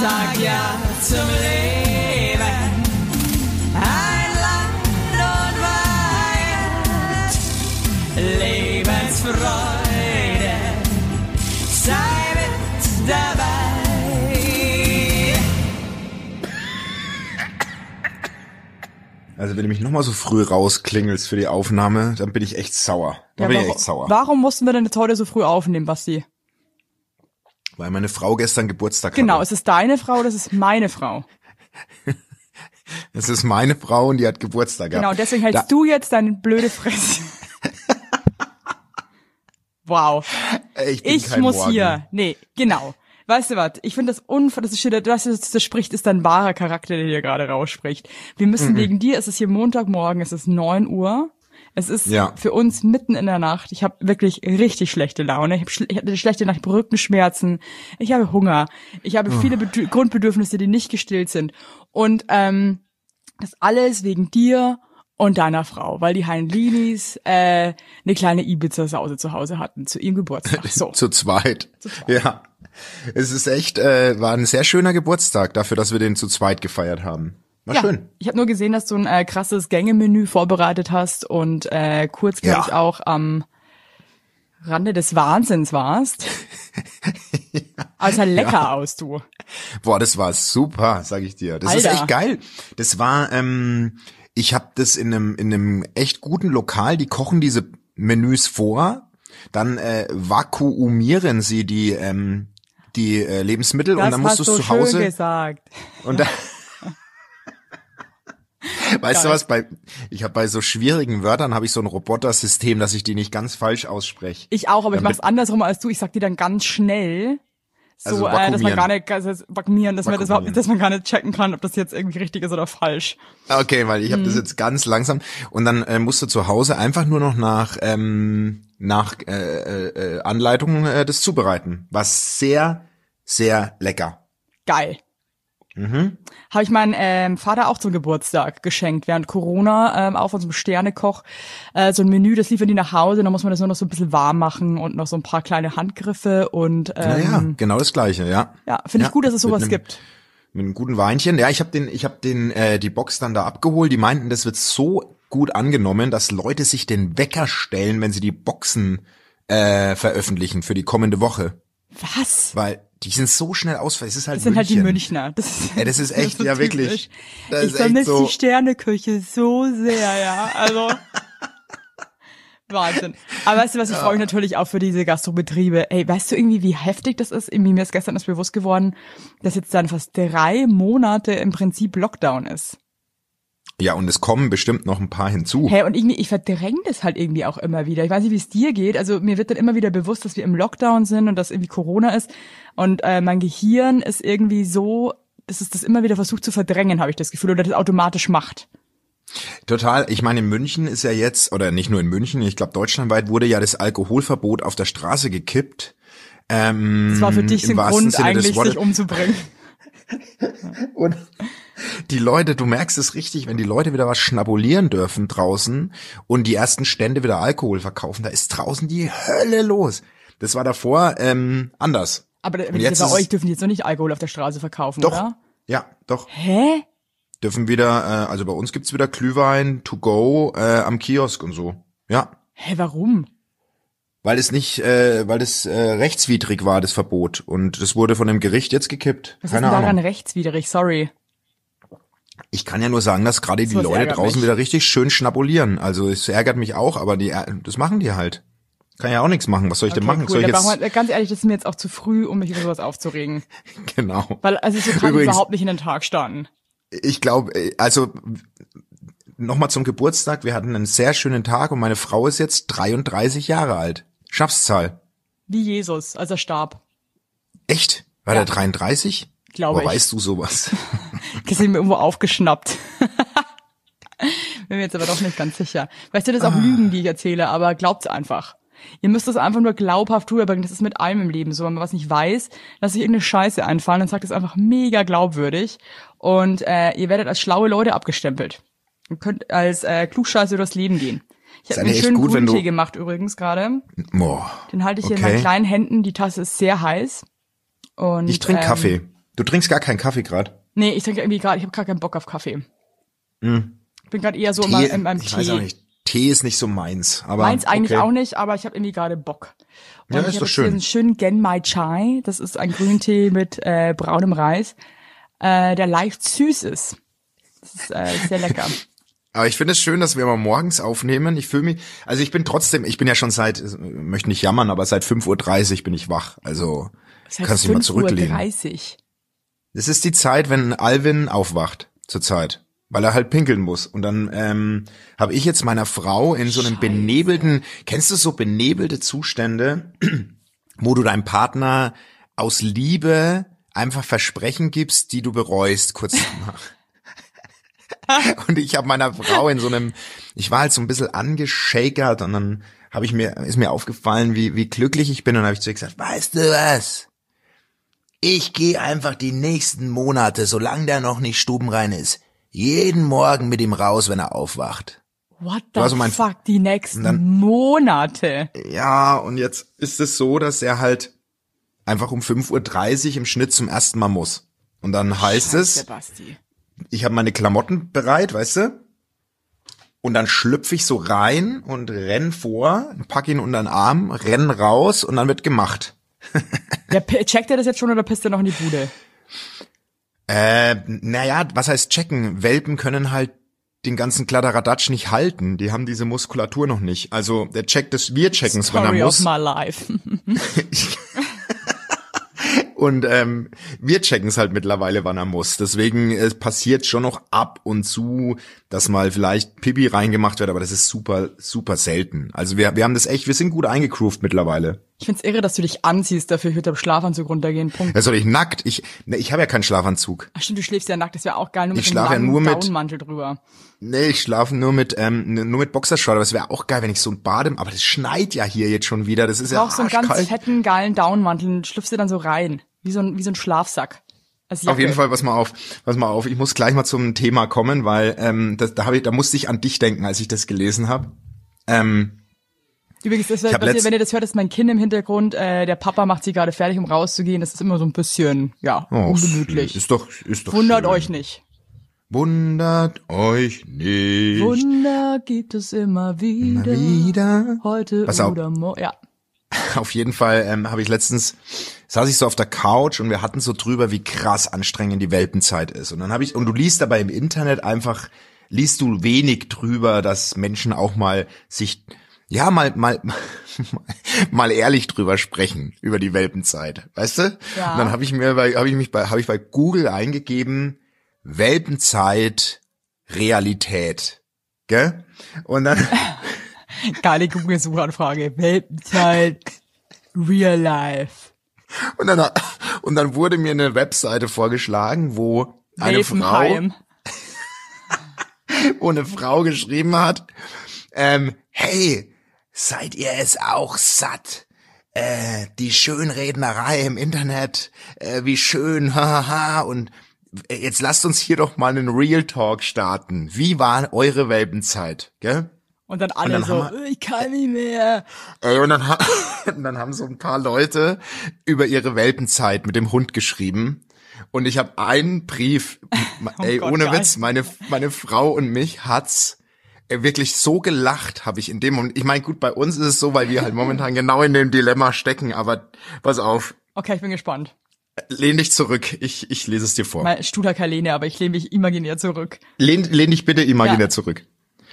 sag ja zum Leben. Ein Land und Weihend, Lebensfreude, sei mit dabei. Also wenn du mich nochmal so früh rausklingelst für die Aufnahme, dann bin ich echt sauer. Warum mussten wir denn jetzt heute so früh aufnehmen, Basti? Weil meine Frau gestern Geburtstag Genau, hatte. es ist deine Frau, das ist meine Frau. Es ist meine Frau und die hat Geburtstag gehabt. Genau, deswegen hältst du jetzt deine blöde Fresse. Wow. Ich muss Morgen. hier. Nee, genau. Weißt du was? Ich finde das das spricht, ist dein wahrer Charakter, der hier gerade rausspricht. Wir müssen wegen dir, es ist hier Montagmorgen, es ist 9 Uhr. Es ist für uns mitten in der Nacht. Ich habe wirklich richtig schlechte Laune. Ich hatte schlechte Nacht, Rückenschmerzen. Ich habe Hunger. Ich habe viele Grundbedürfnisse, die nicht gestillt sind. Und das alles wegen dir und deiner Frau, weil die Heinlinis eine kleine Ibiza-Sause zu Hause hatten zu ihrem Geburtstag. So. Zu zweit. Ja. Es ist echt, war ein sehr schöner Geburtstag dafür, dass wir den zu zweit gefeiert haben. War schön. Ich habe nur gesehen, dass du ein krasses Gängemenü vorbereitet hast und kurz, glaube ich, auch am Rande des Wahnsinns warst. Aber es sah lecker aus, du. Boah, das war super, sag ich dir. Das Alter. ist echt geil. Das war, ich habe das in einem echt guten Lokal, die kochen diese Menüs vor, dann vakuumieren sie die Lebensmittel Das und dann musst du es zu Hause. Schön gesagt. Und dann weißt du was, ich habe bei so schwierigen Wörtern habe ich so ein Robotersystem, dass ich die nicht ganz falsch ausspreche. Ich auch, aber ich mach's andersrum als du. Ich sag dir dann ganz schnell, so, Also dass man gar nicht, vakuumieren, dass man gar nicht checken kann, ob das jetzt irgendwie richtig ist oder falsch. Okay, weil ich habe das jetzt ganz langsam und dann musst du zu Hause einfach nur noch nach Anleitungen das zubereiten. War sehr, sehr lecker. Geil. Habe ich meinem Vater auch zum Geburtstag geschenkt, während Corona, auch von so einem Sternekoch, so ein Menü, das liefern die nach Hause, dann muss man das nur noch so ein bisschen warm machen und noch so ein paar kleine Handgriffe und Naja, genau das Gleiche, ja. Ja, finde ich gut, dass es sowas gibt. Mit einem guten Weinchen. Ja, ich habe die Box dann da abgeholt. Die meinten, das wird so gut angenommen, dass Leute sich den Wecker stellen, wenn sie die Boxen veröffentlichen für die kommende Woche. Was? Weil die sind so schnell ausfällig. Das ist halt Das sind halt die München. Münchner. Das ist echt, so ja typisch. wirklich. Das Ich ist echt vermisse so. die Sterneküche so sehr, ja. Also Wahnsinn. Aber weißt du was, ich freue mich natürlich auch für diese Gastrobetriebe. Ey, weißt du irgendwie, wie heftig das ist? Irgendwie mir ist gestern erst bewusst geworden, dass jetzt dann fast 3 Monate im Prinzip Lockdown ist. Ja, und es kommen bestimmt noch ein paar hinzu. Hey, und irgendwie, ich verdränge das halt irgendwie auch immer wieder. Ich weiß nicht, wie es dir geht. Also mir wird dann immer wieder bewusst, dass wir im Lockdown sind und dass irgendwie Corona ist. Und mein Gehirn ist irgendwie so, dass es das immer wieder versucht zu verdrängen, habe ich das Gefühl, oder das automatisch macht. Total. Ich meine, in München ist ja jetzt, oder nicht nur in München, ich glaube deutschlandweit wurde ja das Alkoholverbot auf der Straße gekippt. Das war für dich ein Grund, eigentlich sich umzubringen. Und die Leute, du merkst es richtig, wenn die Leute wieder was schnabulieren dürfen draußen und die ersten Stände wieder Alkohol verkaufen, da ist draußen die Hölle los. Das war davor anders. Aber bei euch dürfen die jetzt noch nicht Alkohol auf der Straße verkaufen, doch, oder? Ja, doch. Hä? Dürfen wieder, also bei uns gibt's wieder Glühwein to go am Kiosk und so. Ja. Hä, warum? Weil es rechtswidrig war, das Verbot. Und das wurde von dem Gericht jetzt gekippt. Was Keine ist denn daran Ahnung. rechtswidrig? Sorry. Ich kann ja nur sagen, dass gerade die Was Leute ärgert draußen mich. wieder richtig schön schnabulieren. Also es ärgert mich auch, aber das machen die halt. Kann ja auch nichts machen. Was soll ich denn machen? Cool. Soll ich Dann brauchen jetzt? wir, ganz ehrlich, das ist mir jetzt auch zu früh, um mich über sowas aufzuregen. Genau. Weil, also so kann ich Übrigens- überhaupt nicht in den Tag starten. Ich glaube, also nochmal zum Geburtstag. Wir hatten einen sehr schönen Tag und meine Frau ist jetzt 33 Jahre alt. Schaffszahl. Wie Jesus, als er starb. Echt? War der 33? Glaube Woher ich. weißt du sowas? Das ist mir irgendwo aufgeschnappt. Bin mir jetzt aber doch nicht ganz sicher. Weißt du, das ist auch Lügen, die ich erzähle, aber glaubt's einfach. Ihr müsst es einfach nur glaubhaft rüberbringen. Das ist mit allem im Leben so. Wenn man was nicht weiß, lasst sich irgendeine Scheiße einfallen und sagt es einfach mega glaubwürdig. Und ihr werdet als schlaue Leute abgestempelt. Ihr könnt als Klugscheiße durchs Leben gehen. Ich Ist habe mir einen eigentlich schönen gut, wenn Grüntee du- gemacht übrigens gerade. Boah. Den halte ich hier in Okay. meinen kleinen Händen. Die Tasse ist sehr heiß. Und Ich trinke Kaffee. Du trinkst gar keinen Kaffee gerade? Nee, ich habe gerade keinen Bock auf Kaffee. Ich bin gerade eher so in meinem Tee. Ich weiß auch nicht. Tee ist nicht so meins. Aber meins eigentlich auch nicht, aber ich habe irgendwie gerade Bock. Und ja, ich ist habe doch schön. Hier einen schönen Genmai Chai. Das ist ein Grüntee mit braunem Reis, der leicht süß ist. Das ist sehr lecker. Aber ich finde es schön, dass wir mal morgens aufnehmen. Ich fühle mich, also ich bin ja schon möchte nicht jammern, aber seit 5:30 Uhr bin ich wach. Also kannst du dich mal zurücklehnen. 5:30 Uhr. Das ist die Zeit, wenn Alvin aufwacht, zurzeit. Weil er halt pinkeln muss. Und dann habe ich jetzt meiner Frau in so einem benebelten, kennst du so benebelte Zustände, wo du deinem Partner aus Liebe einfach Versprechen gibst, die du bereust, kurz danach. Und ich habe meiner Frau ich war halt so ein bisschen angeschakert und dann ist mir aufgefallen, wie glücklich ich bin und habe ich zu ihr gesagt, weißt du was? Ich gehe einfach die nächsten Monate, solange der noch nicht stubenrein ist, jeden Morgen mit ihm raus, wenn er aufwacht. What the fuck, die nächsten Monate? Ja, und jetzt ist es so, dass er halt einfach um 5:30 Uhr im Schnitt zum ersten Mal muss. Und dann heißt es, Basti. Ich habe meine Klamotten bereit, weißt du? Und dann schlüpfe ich so rein und renn vor, pack ihn unter den Arm, renn raus und dann wird gemacht. Ja, checkt er das jetzt schon oder pisst er noch in die Bude? Naja, was heißt checken? Welpen können halt den ganzen Kladderadatsch nicht halten. Die haben diese Muskulatur noch nicht. Also der checkt es, wir checken es, wenn er muss. Story of my life. Und wir checken es halt mittlerweile, wann er muss. Deswegen passiert schon noch ab und zu, dass mal vielleicht Pipi reingemacht wird, aber das ist super, super selten. Also wir haben das echt, wir sind gut eingegroovt mittlerweile. Ich find's irre, dass du dich anziehst, dafür ich würde am Schlafanzug runtergehen. Punkt. Ja, soll ich nackt? Ich habe ja keinen Schlafanzug. Ach stimmt, du schläfst ja nackt, das wäre auch geil, nur mit Ich einem schlafe ja langen nur mit Daunenmantel drüber. Nee, ich schlafe nur mit Boxershort, aber das wäre auch geil, wenn ich so ein aber das schneit ja hier jetzt schon wieder, das ist ja arschkalt. Du brauchst so einen ganz fetten, geilen Daunenmantel, schlüpfst dir dann so rein, wie so ein Schlafsack. Auf jeden Fall, pass mal auf, ich muss gleich mal zum Thema kommen, weil da musste ich an dich denken, als ich das gelesen habe. Übrigens, wenn ihr das hört, ist mein Kind im Hintergrund, der Papa macht sie gerade fertig, um rauszugehen, das ist immer so ein bisschen, ungemütlich. Ist doch Wundert schön. euch nicht. Wundert euch nicht. Wunder gibt es immer wieder. Heute oder morgen, ja. Auf jeden Fall saß ich so auf der Couch und wir hatten so drüber, wie krass anstrengend die Welpenzeit ist. Und dann und du liest dabei im Internet liest du wenig drüber, dass Menschen auch mal sich, mal ehrlich drüber sprechen, über die Welpenzeit, weißt du? Ja. Und dann habe ich bei Google eingegeben, Welpenzeit, Realität, gell? Und dann geile Google-Suchanfrage. Welpenzeit, Real Life. Und dann wurde mir eine Webseite vorgeschlagen, wo eine Frau geschrieben hat, hey, seid ihr es auch satt? Die Schönrednerei im Internet, wie schön, hahaha, und jetzt lasst uns hier doch mal einen Real Talk starten. Wie war eure Welpenzeit, gell? Und dann ich kann nicht mehr. Und dann haben so ein paar Leute über ihre Welpenzeit mit dem Hund geschrieben. Und ich habe einen Brief, ohne Witz, meine Frau und mich hat's wirklich so gelacht, habe ich in dem Moment. Ich meine, gut, bei uns ist es so, weil wir halt momentan genau in dem Dilemma stecken, aber pass auf. Okay, ich bin gespannt. Lehn dich zurück, ich lese es dir vor. Mein Studer keine Lehne, aber ich lehne mich imaginär zurück. Lehn dich bitte imaginär zurück.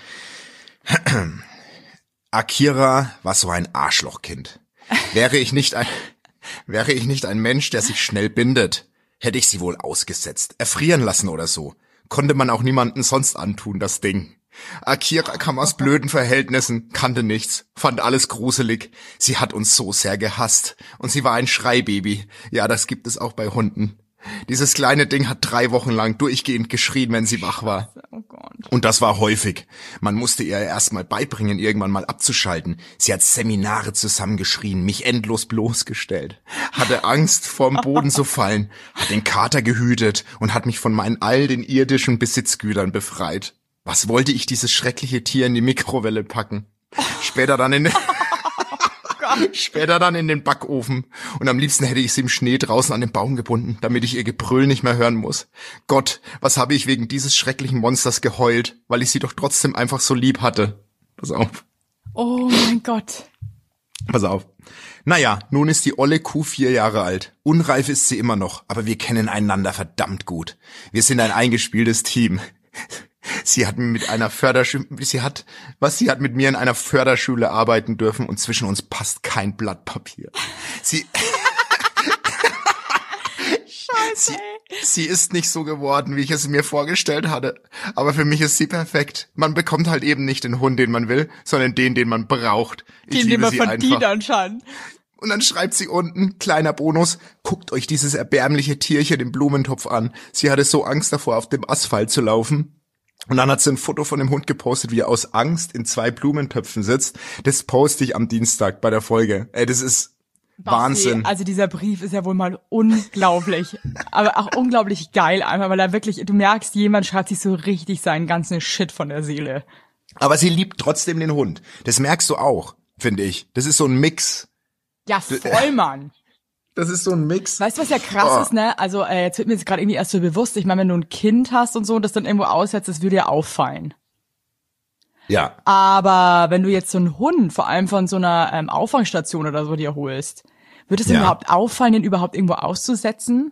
Akira war so ein Arschlochkind. Wäre ich nicht ein Mensch, der sich schnell bindet, hätte ich sie wohl ausgesetzt, erfrieren lassen oder so. Konnte man auch niemanden sonst antun, das Ding. Akira kam aus blöden Verhältnissen, kannte nichts, fand alles gruselig. Sie hat uns so sehr gehasst. Und sie war ein Schreibaby. Ja, das gibt es auch bei Hunden. Dieses kleine Ding hat 3 Wochen lang durchgehend geschrien, wenn sie wach war. Oh Gott. Und das war häufig. Man musste ihr erst mal beibringen, irgendwann mal abzuschalten. Sie hat Seminare zusammengeschrien, mich endlos bloßgestellt, hatte Angst, vorm Boden zu fallen, hat den Kater gehütet und hat mich von all den irdischen Besitzgütern befreit. Was wollte ich dieses schreckliche Tier in die Mikrowelle packen? Später dann in Später dann in den Backofen. Und am liebsten hätte ich sie im Schnee draußen an den Baum gebunden, damit ich ihr Gebrüll nicht mehr hören muss. Gott, was habe ich wegen dieses schrecklichen Monsters geheult, weil ich sie doch trotzdem einfach so lieb hatte. Pass auf. Oh mein Gott. Pass auf. Naja, nun ist die olle Kuh 4 Jahre alt. Unreif ist sie immer noch, aber wir kennen einander verdammt gut. Wir sind ein eingespieltes Team. Sie hat mit mir in einer Förderschule arbeiten dürfen und zwischen uns passt kein Blatt Papier. Scheiße, Sie ist nicht so geworden, wie ich es mir vorgestellt hatte. Aber für mich ist sie perfekt. Man bekommt halt eben nicht den Hund, den man will, sondern den man braucht. Den man verdient anscheinend. Und dann schreibt sie unten, kleiner Bonus, guckt euch dieses erbärmliche Tierchen im Blumentopf an. Sie hatte so Angst davor, auf dem Asphalt zu laufen. Und dann hat sie ein Foto von dem Hund gepostet, wie er aus Angst in 2 Blumentöpfen sitzt. Das poste ich am Dienstag bei der Folge. Ey, das ist Wahnsinn. Also dieser Brief ist ja wohl mal unglaublich, aber auch unglaublich geil einfach, weil er wirklich, du merkst, jemand schreibt sich so richtig seinen ganzen Shit von der Seele. Aber sie liebt trotzdem den Hund. Das merkst du auch, finde ich. Das ist so ein Mix. Ja, voll, Mann. Das ist so ein Mix. Weißt du, was ja krass ist, ne? Also jetzt wird mir jetzt gerade irgendwie erst so bewusst, ich meine, wenn du ein Kind hast und so und das dann irgendwo aussetzt, das würde ja auffallen. Ja. Aber wenn du jetzt so einen Hund, vor allem von so einer Auffangstation oder so dir holst, wird es denn überhaupt auffallen, den überhaupt irgendwo auszusetzen?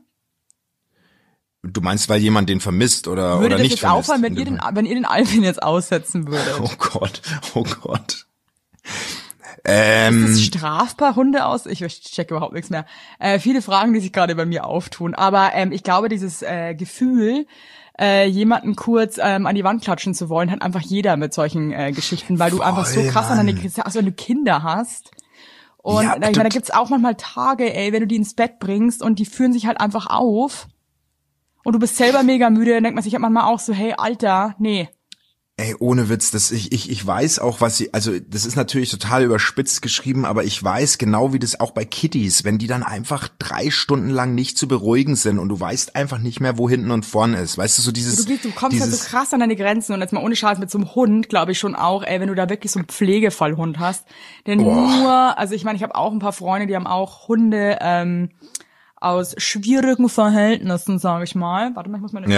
Du meinst, weil jemand den vermisst oder würde oder nicht vermisst? Würde das jetzt auffallen, wenn ihr den Alvin jetzt aussetzen würdet? Oh Gott, oh Gott. Ist es strafbar, Hunde aus? Ich check überhaupt nichts mehr. Viele Fragen, die sich gerade bei mir auftun. Aber ich glaube, dieses Gefühl, jemanden kurz an die Wand klatschen zu wollen, hat einfach jeder mit solchen Geschichten, weil du einfach so krass an deine Grenzen, also wenn du Kinder hast. Und ja, ich meine, da gibt's auch manchmal Tage, wenn du die ins Bett bringst und die führen sich halt einfach auf. Und du bist selber mega müde, dann denkt man sich halt manchmal auch so, hey, Alter, nee. Ey, ohne Witz, ich weiß auch, was sie, also das ist natürlich total überspitzt geschrieben, aber ich weiß genau, wie das auch bei Kitties, wenn die dann einfach 3 Stunden lang nicht zu beruhigen sind und du weißt einfach nicht mehr, wo hinten und vorne ist. Weißt du, so dieses... Du kommst halt so krass an deine Grenzen und jetzt mal ohne Scheiß mit so einem Hund, glaube ich schon auch, wenn du da wirklich so einen Pflegefallhund hast. Denn also ich meine, ich habe auch ein paar Freunde, die haben auch Hunde aus schwierigen Verhältnissen, sage ich mal. Warte mal, ich muss meine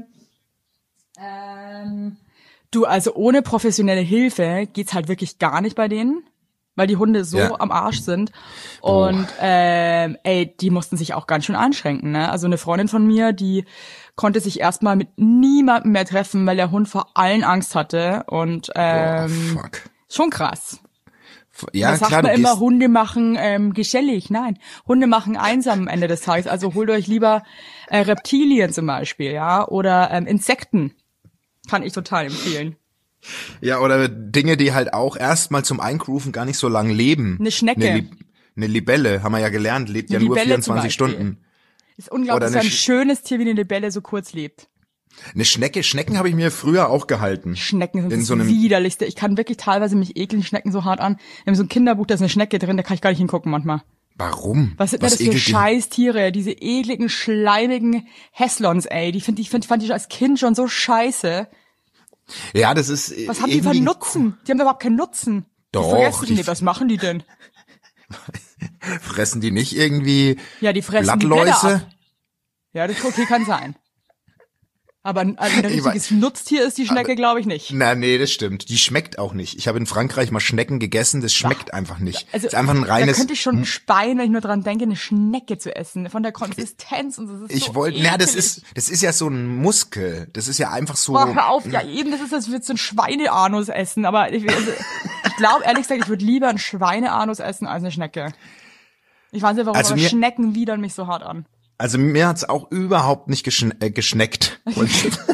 Du, also ohne professionelle Hilfe geht's halt wirklich gar nicht bei denen, weil die Hunde so am Arsch sind. Und die mussten sich auch ganz schön einschränken, ne? Also eine Freundin von mir, die konnte sich erstmal mit niemandem mehr treffen, weil der Hund vor allen Angst hatte. Und schon krass. Ja, da sagt klar, man immer, Hunde machen gesellig. Nein, Hunde machen einsam am Ende des Tages. Also holt euch lieber Reptilien zum Beispiel, ja, oder Insekten. Kann ich total empfehlen. Ja, oder Dinge, die halt auch erstmal zum Eingrooven gar nicht so lang leben. Eine Schnecke. Eine Libelle, haben wir ja gelernt, lebt ja nur 24 Stunden. Ist unglaublich, dass ein schönes Tier wie eine Libelle so kurz lebt. Eine Schnecken habe ich mir früher auch gehalten. Schnecken sind das Widerlichste. Ich kann wirklich teilweise mich ekeln Schnecken so hart an. Wir haben so ein Kinderbuch, da ist eine Schnecke drin, da kann ich gar nicht hingucken manchmal. Warum? Was sind das für Scheißtiere? Diese ekligen, schleimigen Heslons, fand ich als Kind schon so scheiße. Ja, das ist. Was haben die für einen Nutzen? Die haben doch überhaupt keinen Nutzen. Doch. Was machen die denn? Fressen die nicht irgendwie die fressen Blattläuse? Ja, das okay, kann sein. Aber ein richtiges Nutztier ist die Schnecke, glaube ich, nicht. Nee, das stimmt. Die schmeckt auch nicht. Ich habe in Frankreich mal Schnecken gegessen, das schmeckt einfach nicht. Also, das ist einfach ein reines... Da könnte ich schon speien, wenn ich nur dran denke, eine Schnecke zu essen. Von der Konsistenz und so. Das ist ja so ein Muskel. Das ist ja einfach so... Boah, hör auf, ja eben, das ist, als würdest du ein Schweineanus essen. Aber ich glaube, ehrlich gesagt, ich würde lieber ein Schweineanus essen als eine Schnecke. Ich weiß nicht, warum, aber Schnecken widern mich so hart an. Also mir hat's auch überhaupt nicht geschneckt. Oh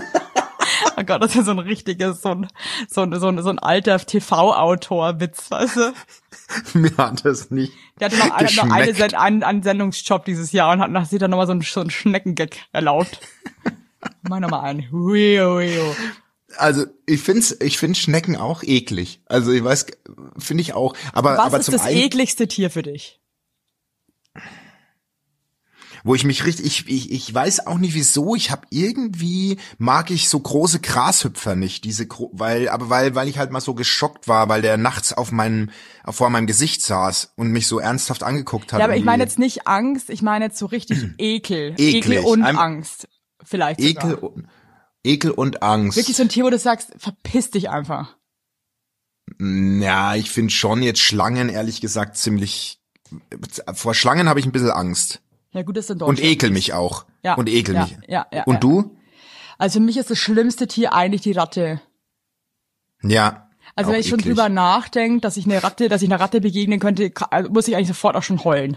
Gott, das ist ja so ein richtiges, so ein alter TV-Autor-Witz, weißt du? Mir hat das nicht Der hatte noch einen Sendungsjob dieses Jahr und hat sich dann nochmal so einen Schneckengag erlaubt. Mach nochmal einen. Also ich finde Schnecken auch eklig. Also ich weiß, finde ich auch. Aber was ist das ekligste Tier für dich? wo ich mich richtig, ich weiß auch nicht wieso, mag ich so große Grashüpfer nicht, weil ich halt mal so geschockt war, weil der nachts vor meinem Gesicht saß und mich so ernsthaft angeguckt hat. Ja, aber ich meine jetzt nicht Angst, ich meine jetzt so richtig Ekel. Eklig. Ekel und Angst. Vielleicht sogar. Ekel und Angst. Wirklich so ein Tier, wo du sagst, verpiss dich einfach. Ja, ich finde schon jetzt Schlangen, ehrlich gesagt, vor Schlangen habe ich ein bisschen Angst. Ja, gut, das ist in Deutschland. Und ekel mich auch. Ja. Und ekel mich. Ja. Und du? Also für mich ist das schlimmste Tier eigentlich die Ratte. Ja. Also wenn ich schon drüber nachdenke, dass ich einer Ratte begegnen könnte, muss ich eigentlich sofort auch schon heulen.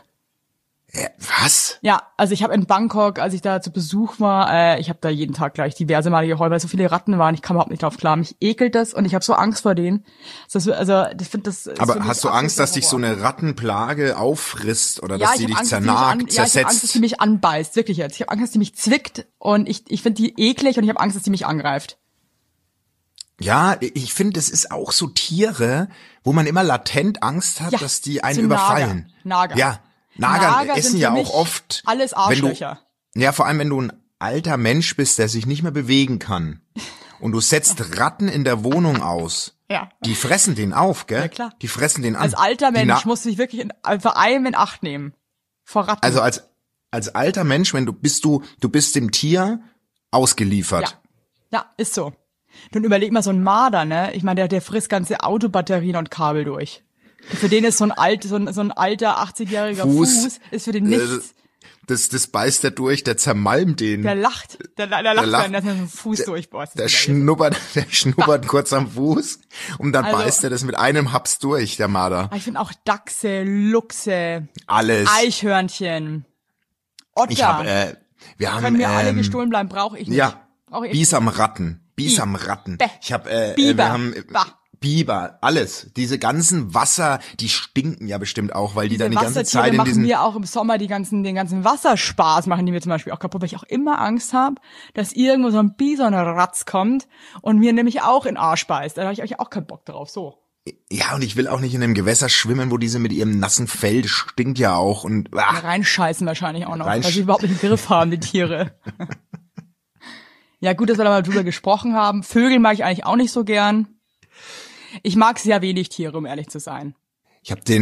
Was? Ja, also ich habe in Bangkok, als ich da zu Besuch war, ich habe da jeden Tag gleich diverse Male geheult, weil so viele Ratten waren, ich kam überhaupt nicht drauf klar. Mich ekelt das und ich habe so Angst vor denen. Ich finde das. Aber hast du Angst, dass dich so eine Rattenplage auffrisst oder dass die dich zernagt, zersetzt? Ja, ich habe Angst, dass die mich anbeißt, wirklich jetzt. Ich habe Angst, dass die mich zwickt und ich finde die eklig und ich habe Angst, dass die mich angreift. Ja, ich finde, es ist auch so Tiere, wo man immer latent Angst hat, dass die einen überfallen. Nager. Ja. Nager essen ja auch oft. Alles Arschlöcher. Vor allem, wenn du ein alter Mensch bist, der sich nicht mehr bewegen kann und du setzt Ratten in der Wohnung aus. Ja. Die fressen den auf, gell? Ja, klar. Die fressen den an. Als alter Mensch musst du dich wirklich vor allem in Acht nehmen. Vor Ratten. Also als alter Mensch, du bist dem Tier ausgeliefert. Ja, ist so. Nun überleg mal so ein Marder, ne? Ich meine, der frisst ganze Autobatterien und Kabel durch. Für den ist so ein alter 80-jähriger Fuß ist für den nichts. Das beißt er durch, der zermalmt den. Der lacht, wenn er den Fuß durchbohrt. Der schnuppert kurz am Fuß und dann beißt er das mit einem Haps durch, der Marder. Ich finde auch Dachse, Luchse, alles. Eichhörnchen, Otter. Können mir alle gestohlen bleiben, brauche ich nicht. Ja, Bisamratten. Ich habe, Biber, alles. Diese ganzen Wasser, die stinken ja bestimmt auch, weil die dann die ganze Zeit in diesen... machen mir auch im Sommer den ganzen Wasserspaß, machen die mir zum Beispiel auch kaputt, weil ich auch immer Angst habe, dass irgendwo so ein Bisonratz kommt und mir nämlich auch in den Arsch beißt. Da habe ich auch keinen Bock drauf, so. Ja, und ich will auch nicht in einem Gewässer schwimmen, wo diese mit ihrem nassen Fell, stinkt ja auch und... Reinscheißen wahrscheinlich auch noch, weil sie überhaupt nicht im Griff haben, die Tiere. Ja gut, dass wir da mal drüber gesprochen haben. Vögel mag ich eigentlich auch nicht so gern. Ich mag sehr wenig Tiere, um ehrlich zu sein. Ich habe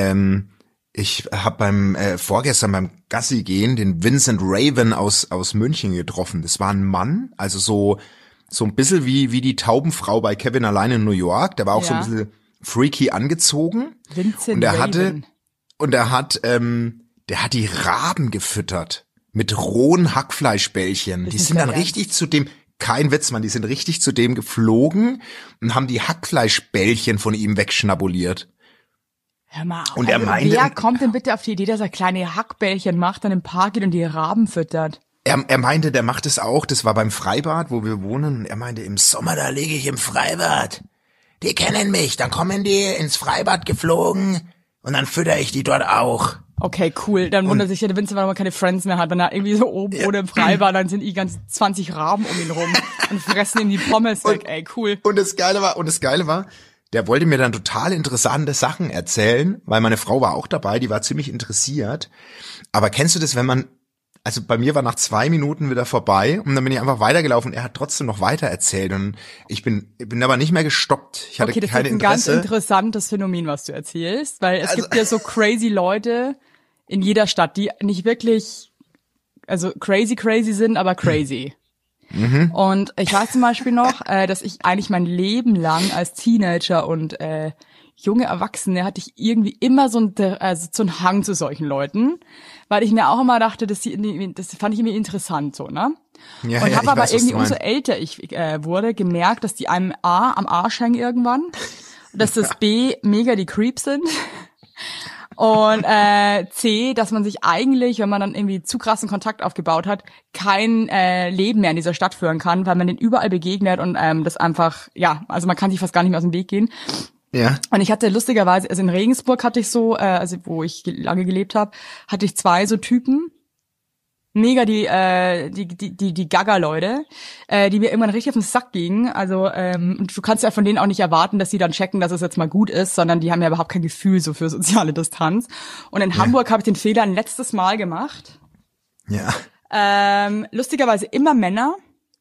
vorgestern beim Gassi gehen den Vincent Raven aus München getroffen. Das war ein Mann, also so ein bisschen wie die Taubenfrau bei Kevin allein in New York. Der war auch so ein bisschen freaky angezogen. Vincent Raven. Der hat die Raben gefüttert mit rohen Hackfleischbällchen. Die sind dann richtig zu dem, kein Witz, Mann, die sind richtig zu dem geflogen und haben die Hackfleischbällchen von ihm wegschnabuliert. Hör mal, und er meinte, wer kommt denn bitte auf die Idee, dass er kleine Hackbällchen macht, dann im Park geht und die Raben füttert? Er meinte, der macht es auch, das war beim Freibad, wo wir wohnen, und er meinte, im Sommer, da liege ich im Freibad. Die kennen mich, dann kommen die ins Freibad geflogen und dann fütter ich die dort auch. Okay, cool. Dann wundert sich ja der Vincent, weil er keine Friends mehr hat. Wenn er irgendwie so oben ohne im Freibad, dann sind die ganzen 20 Raben um ihn rum und fressen ihm die Pommes weg. Ey, cool. Und das Geile war, der wollte mir dann total interessante Sachen erzählen, weil meine Frau war auch dabei, die war ziemlich interessiert. Aber kennst du das, also bei mir war nach 2 Minuten wieder vorbei und dann bin ich einfach weitergelaufen und er hat trotzdem noch weiter erzählt und ich bin aber nicht mehr gestoppt. Ich hatte keine Interesse. Das ist ein ganz interessantes Phänomen, was du erzählst, weil es gibt ja so crazy Leute in jeder Stadt, die nicht wirklich, also crazy sind, aber crazy. Mhm. Und ich weiß zum Beispiel noch, dass ich eigentlich mein Leben lang als Teenager und junge Erwachsene hatte ich irgendwie immer so einen Hang zu solchen Leuten, weil ich mir auch immer dachte, das fand ich irgendwie interessant so, ne? Ja, und habe aber irgendwie, umso meinst. älter ich wurde, gemerkt, dass die einem A am Arsch hängen irgendwann, dass das B mega die Creeps sind und C, dass man sich eigentlich, wenn man dann irgendwie zu krassen Kontakt aufgebaut hat, kein Leben mehr in dieser Stadt führen kann, weil man den überall begegnet und das einfach, ja, also man kann sich fast gar nicht mehr aus dem Weg gehen. Ja. Und ich hatte lustigerweise, also in Regensburg hatte ich so, also wo ich lange gelebt habe, hatte ich 2 so Typen, mega die Gaga-Leute, die mir irgendwann richtig auf den Sack gingen. Also du kannst ja von denen auch nicht erwarten, dass sie dann checken, dass es jetzt mal gut ist, sondern die haben ja überhaupt kein Gefühl so für soziale Distanz. Und in Hamburg habe ich den Fehler ein letztes Mal gemacht. Ja. Lustigerweise immer Männer.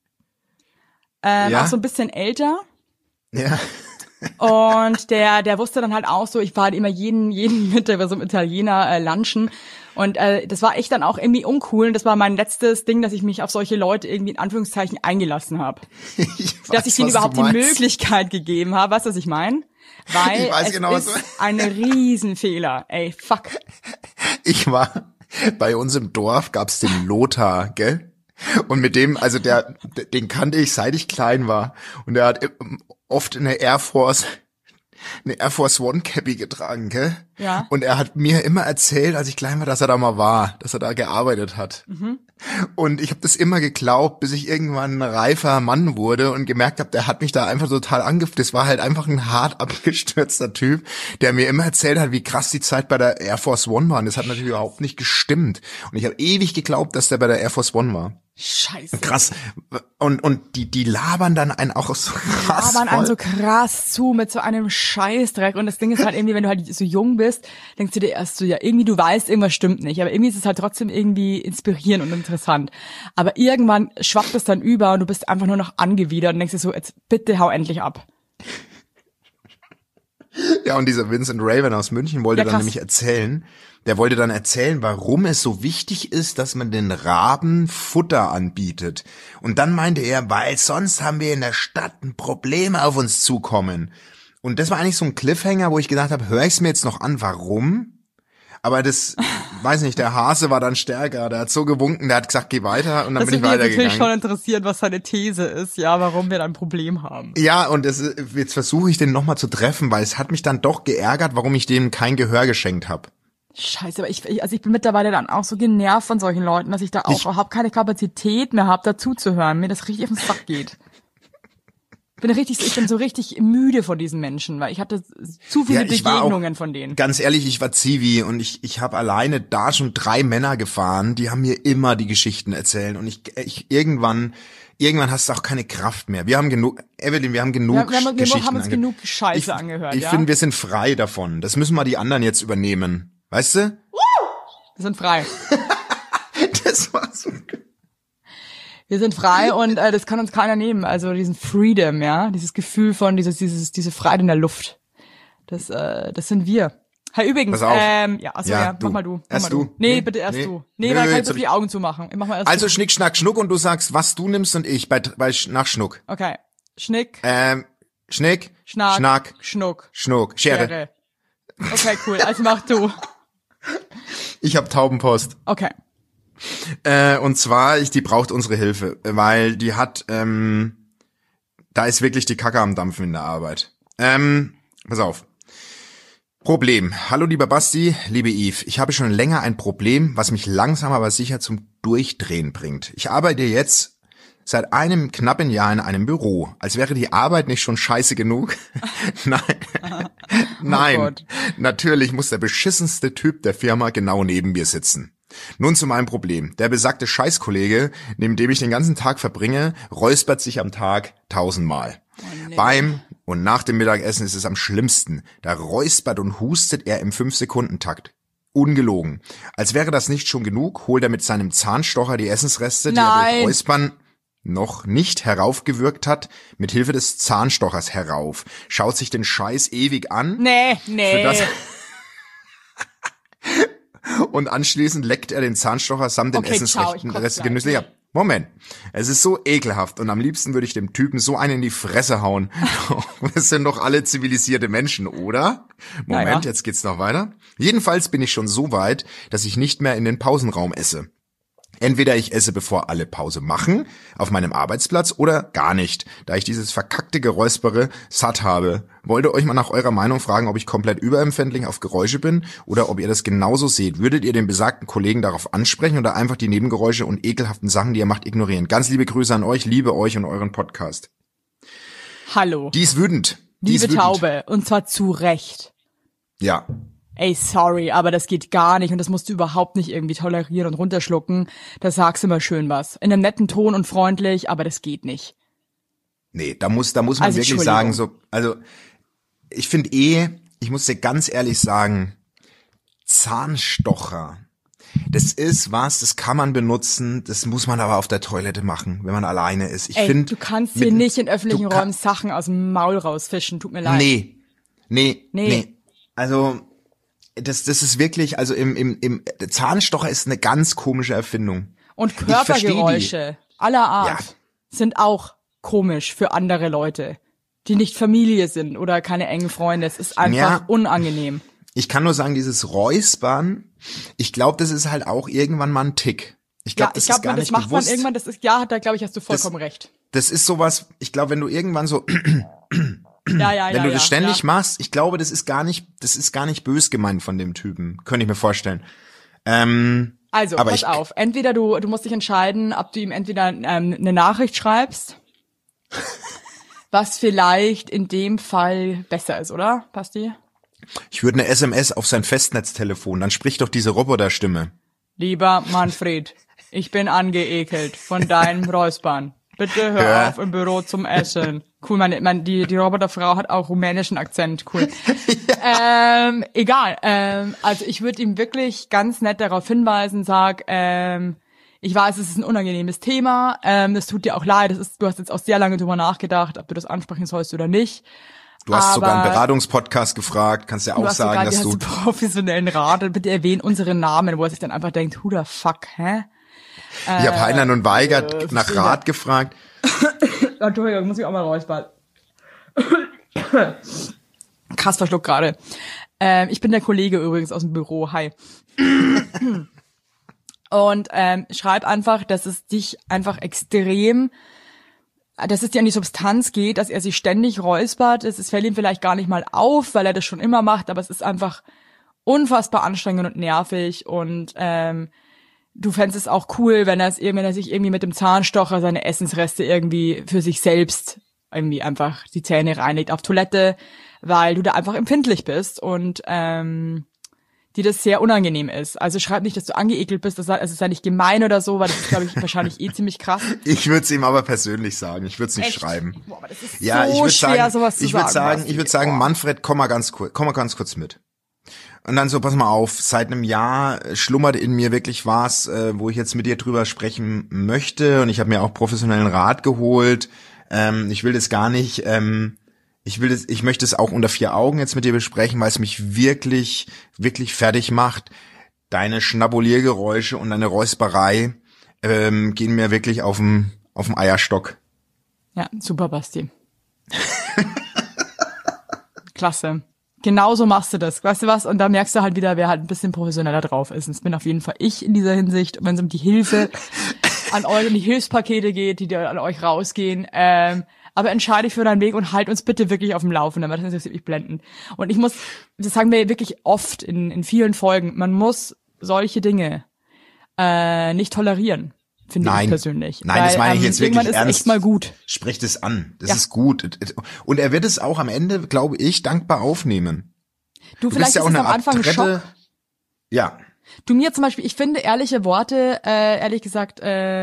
Ja. Auch so ein bisschen älter. Ja. Und der wusste dann halt auch so, ich war halt immer jeden Mittag bei so einem Italiener lunchen. Und das war echt dann auch irgendwie uncool. Und das war mein letztes Ding, dass ich mich auf solche Leute irgendwie in Anführungszeichen eingelassen habe. Dass ich denen überhaupt die Möglichkeit gegeben habe. Weißt du, was ich meine? Weil es ist ein Riesenfehler. Ey, fuck. Ich war, bei uns im Dorf gab's den Lothar, gell? Und mit dem, also den kannte ich, seit ich klein war. Und der hat oft eine Air Force One Cappy getragen, gell? Ja. Und er hat mir immer erzählt, als ich klein war, dass er da mal war, dass er da gearbeitet hat. Mhm. Und ich habe das immer geglaubt, bis ich irgendwann ein reifer Mann wurde und gemerkt habe, der hat mich da einfach total angefickt. Das war halt einfach ein hart abgestürzter Typ, der mir immer erzählt hat, wie krass die Zeit bei der Air Force One war. Und das hat natürlich überhaupt nicht gestimmt. Und ich habe ewig geglaubt, dass der bei der Air Force One war. Scheiße. Krass. Und die labern dann einen auch so krass labern voll. einen so krass zu mit so einem Scheißdreck. Und das Ding ist halt irgendwie, wenn du halt so jung bist, denkst du dir erst so, ja, irgendwie du weißt, irgendwas stimmt nicht. Aber irgendwie ist es halt trotzdem irgendwie inspirierend und interessant. Aber irgendwann schwappt es dann über und du bist einfach nur noch angewidert und denkst dir so, jetzt bitte hau endlich ab. Ja, und dieser Vincent Raven aus München wollte dann nämlich erzählen, warum es so wichtig ist, dass man den Raben Futter anbietet. Und dann meinte er, weil sonst haben wir in der Stadt ein Problem auf uns zukommen. Und das war eigentlich so ein Cliffhanger, wo ich gedacht habe, höre ich es mir jetzt noch an, warum? Aber das, weiß nicht, der Hase war dann stärker, der hat so gewunken, der hat gesagt, geh weiter und dann bin ich weitergegangen. Das würde mich natürlich schon interessieren, was seine These ist, ja, warum wir da ein Problem haben. Ja, und jetzt versuche ich den nochmal zu treffen, weil es hat mich dann doch geärgert, warum ich dem kein Gehör geschenkt habe. Scheiße, aber ich bin mittlerweile dann auch so genervt von solchen Leuten, dass ich da auch überhaupt keine Kapazität mehr habe, dazuzuhören, mir das richtig auf den Sack geht. Ich bin so richtig müde von diesen Menschen, weil ich hatte zu viele Begegnungen von denen. Ganz ehrlich, ich war Zivi und ich habe alleine da schon 3 Männer gefahren, die haben mir immer die Geschichten erzählt und ich irgendwann hast du auch keine Kraft mehr. Wir haben genug, Evelyn, wir haben genug Geschichten. Wir haben uns genug Scheiße angehört. Ich finde, wir sind frei davon. Das müssen mal die anderen jetzt übernehmen. Weißt du? Wir sind frei. Das war so gut. Wir sind frei und das kann uns keiner nehmen. Also diesen Freedom, ja, dieses Gefühl von diese Freiheit in der Luft. Das sind wir. Hey, übrigens, Pass auf. Mach mal du. Erst du? Nee, bitte erst du. Nee, weil kannst du die Augen zumachen. Ich mach mal erst also du. Schnick, Schnack, Schnuck und du sagst, was du nimmst und ich nach Schnuck. Okay. Schnick. Schnick, Schnack, Schnack, Schnuck. Schnuck, Schere. Okay, cool. Also mach du. Ich hab Taubenpost. Okay. Und zwar, die braucht unsere Hilfe, weil die hat, da ist wirklich die Kacke am Dampfen in der Arbeit. Pass auf. Problem. Hallo lieber Basti, liebe Yves. Ich habe schon länger ein Problem, was mich langsam aber sicher zum Durchdrehen bringt. Ich arbeite jetzt seit einem knappen Jahr in einem Büro. Als wäre die Arbeit nicht schon scheiße genug. Nein, natürlich muss der beschissenste Typ der Firma genau neben mir sitzen. Nun zu meinem Problem. Der besagte Scheißkollege, neben dem ich den ganzen Tag verbringe, räuspert sich am Tag 1000-mal. Oh, nee. Beim und nach dem Mittagessen ist es am schlimmsten. Da räuspert und hustet er im 5-Sekunden-Takt. Ungelogen. Als wäre das nicht schon genug, holt er mit seinem Zahnstocher die Essensreste, die er durch Räuspern noch nicht heraufgewürgt hat, mit Hilfe des Zahnstochers herauf. Schaut sich den Scheiß ewig an. Nee. Und anschließend leckt er den Zahnstocher samt den Essensresten genüsslich ab. Moment, es ist so ekelhaft und am liebsten würde ich dem Typen so einen in die Fresse hauen. Wir sind doch alle zivilisierte Menschen, oder? Moment, Jetzt geht's noch weiter. Jedenfalls bin ich schon so weit, dass ich nicht mehr in den Pausenraum esse. Entweder ich esse, bevor alle Pause machen, auf meinem Arbeitsplatz oder gar nicht, da ich dieses verkackte Geräuspere satt habe. Wollte euch mal nach eurer Meinung fragen, ob ich komplett überempfindlich auf Geräusche bin oder ob ihr das genauso seht. Würdet ihr den besagten Kollegen darauf ansprechen oder einfach die Nebengeräusche und ekelhaften Sachen, die ihr macht, ignorieren? Ganz liebe Grüße an euch, liebe euch und euren Podcast. Hallo. Die ist wütend. Liebe Taube, und zwar zu Recht. Ja. Ey, sorry, aber das geht gar nicht und das musst du überhaupt nicht irgendwie tolerieren und runterschlucken. Da sagst du mal schön was. In einem netten Ton und freundlich, aber das geht nicht. Nee, da muss man also wirklich sagen, ich finde ich muss dir ganz ehrlich sagen, Zahnstocher. das kann man benutzen, das muss man aber auf der Toilette machen, wenn man alleine ist. Ich finde, du kannst hier nicht in öffentlichen Räumen Sachen aus dem Maul rausfischen, tut mir leid. Nee. Also, das ist wirklich, also im Zahnstocher ist eine ganz komische Erfindung. Und Körpergeräusche aller Art sind auch komisch für andere Leute, die nicht Familie sind oder keine engen Freunde. Es ist einfach unangenehm. Ich kann nur sagen, dieses Räuspern, ich glaube, das ist halt auch irgendwann mal ein Tick. Ich glaube, das ist gar nicht bewusst. Man irgendwann, das ist, hast du vollkommen recht. Das ist sowas, ich glaube, wenn du irgendwann so, wenn du das ständig machst, ich glaube, das ist gar nicht bös gemeint von dem Typen. Könnte ich mir vorstellen. Also, pass auf. Entweder du musst dich entscheiden, ob du ihm entweder eine Nachricht schreibst, was vielleicht in dem Fall besser ist, oder, Basti? Ich würde eine SMS auf sein Festnetztelefon, dann spricht doch diese Roboterstimme. Lieber Manfred, ich bin angeekelt von deinem Räuspern. Bitte hör auf im Büro zum Essen. Cool, die Roboterfrau hat auch rumänischen Akzent, cool. Egal, also ich würde ihm wirklich ganz nett darauf hinweisen, sag, ich weiß, es ist ein unangenehmes Thema, es tut dir auch leid, du hast jetzt auch sehr lange drüber nachgedacht, ob du das ansprechen sollst oder nicht. Du hast sogar einen Beratungspodcast gefragt, kannst ja auch sagen, dass du professionellen Rat, bitte erwähnen unseren Namen, wo er sich dann einfach denkt, who the fuck, hä? Ich habe Heinlein und Weigert nach Rat gefragt. Entschuldigung, muss ich auch mal räuspern. Krass verschluckt gerade. Ich bin der Kollege übrigens aus dem Büro, hi. Und schreib einfach, dass es dich einfach extrem, dass es dir an die Substanz geht, dass er sich ständig räuspert. Es fällt ihm vielleicht gar nicht mal auf, weil er das schon immer macht, aber es ist einfach unfassbar anstrengend und nervig und du fändest es auch cool, wenn er sich irgendwie mit dem Zahnstocher seine Essensreste irgendwie für sich selbst irgendwie einfach die Zähne reinigt auf Toilette, weil du da einfach empfindlich bist und dir das sehr unangenehm ist. Also schreib nicht, dass du angeekelt bist, es ist ja nicht gemein oder so, weil das ist, glaube ich, wahrscheinlich ziemlich krass. Ich würde es ihm aber persönlich sagen, ich würde es nicht schreiben. Boah, aber das ist ja, so schwer, sowas zu sagen. Ich würde sagen, Manfred, komm mal ganz kurz mit. Und dann so, pass mal auf, seit einem Jahr schlummert in mir wirklich was, wo ich jetzt mit dir drüber sprechen möchte und ich habe mir auch professionellen Rat geholt. Ich will das gar nicht, ich möchte es auch unter 4 Augen jetzt mit dir besprechen, weil es mich wirklich, wirklich fertig macht. Deine Schnabuliergeräusche und deine Räusperei gehen mir wirklich auf den Eierstock. Ja, super, Basti. Klasse. Genauso machst du das, weißt du was? Und da merkst du halt wieder, wer halt ein bisschen professioneller drauf ist. Und es bin auf jeden Fall ich in dieser Hinsicht, wenn es um die Hilfe an euch und die Hilfspakete geht, die an euch rausgehen. Aber entscheide dich für deinen Weg und halt uns bitte wirklich auf dem Laufenden, weil das ist wirklich blendend. Und das sagen wir wirklich oft in vielen Folgen, man muss solche Dinge nicht tolerieren. Finde ich persönlich. Nein, das meine ich jetzt wirklich ernst. Echt mal gut. Sprecht es an. Das ist gut. Und er wird es auch am Ende, glaube ich, dankbar aufnehmen. Du vielleicht ist es am Anfang ein Schock. Ja. Du mir zum Beispiel, ich finde ehrliche Worte, ehrlich gesagt,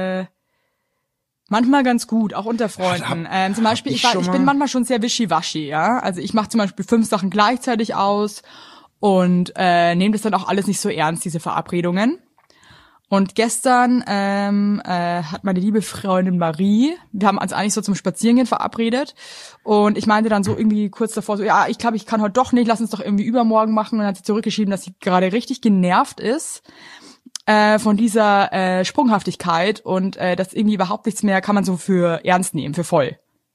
manchmal ganz gut, auch unter Freunden. Zum Beispiel, ich bin manchmal schon sehr wischiwaschi, ja. Also ich mache zum Beispiel 5 Sachen gleichzeitig aus und nehme das dann auch alles nicht so ernst, diese Verabredungen. Und gestern hat meine liebe Freundin Marie, wir haben uns eigentlich so zum Spazierengehen verabredet und ich meinte dann so irgendwie kurz davor so, ja, ich glaube, ich kann heute doch nicht, lass uns doch irgendwie übermorgen machen. Und dann hat sie zurückgeschrieben, dass sie gerade richtig genervt ist von dieser Sprunghaftigkeit und dass irgendwie überhaupt nichts mehr kann man so für ernst nehmen, für voll.